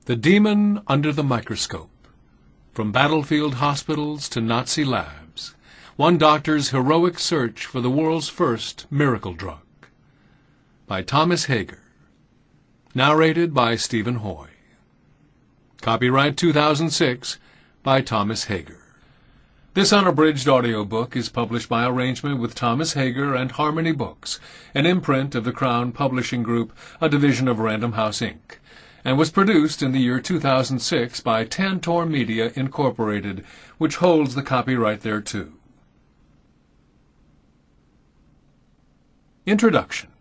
The Demon Under the Microscope. From battlefield hospitals to Nazi labs, one doctor's heroic search for the world's first miracle drug. By Thomas Hager. Narrated by Stephen Hoy. Copyright 2006 by Thomas Hager. This unabridged audiobook is published by arrangement with Thomas Hager and Harmony Books, an imprint of the Crown Publishing Group, a division of Random House, Inc., and was produced in the year 2006 by Tantor Media, Incorporated, which holds the copyright thereto. Introduction.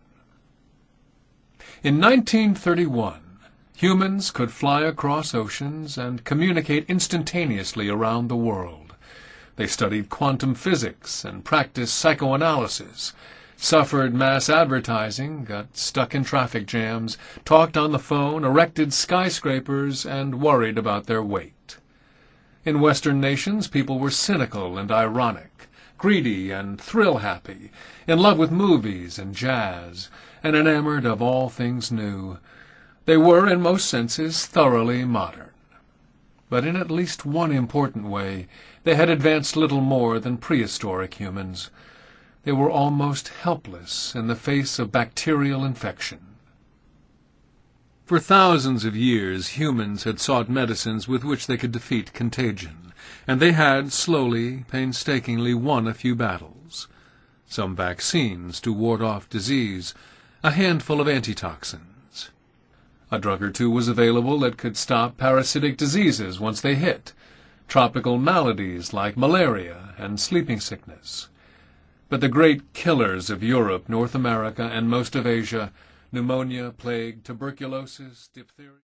In 1931, humans could fly across oceans and communicate instantaneously around the world. They studied quantum physics and practiced psychoanalysis, suffered mass advertising, got stuck in traffic jams, talked on the phone, erected skyscrapers, and worried about their weight. In Western nations, people were cynical and ironic, greedy and thrill-happy, in love with movies and jazz, and enamored of all things new. They were, in most senses, thoroughly modern. But in at least one important way, they had advanced little more than prehistoric humans. They were almost helpless in the face of bacterial infection. For thousands of years, humans had sought medicines with which they could defeat contagion, and they had, slowly, painstakingly won a few battles. Some vaccines to ward off disease, a handful of antitoxins. A drug or two was available that could stop parasitic diseases once they hit, tropical maladies like malaria and sleeping sickness. But the great killers of Europe, North America, and most of Asia, pneumonia, plague, tuberculosis, diphtheria...